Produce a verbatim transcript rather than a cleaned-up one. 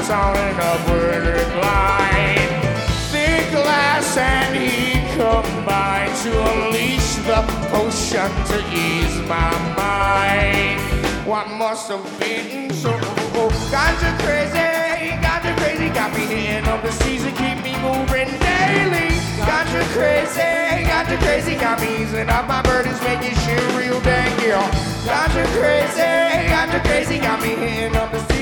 on an upward recline. Thick glass and he combine to unleash the potion to ease my mind. What must have been so ganja crazy, ganja crazy, got me hitting up the season, keep me moving daily. Ganja crazy, ganja crazy, got me easing up my burdens, making shit real dang, yeah. Ganja crazy, ganja crazy, got me hitting up the season.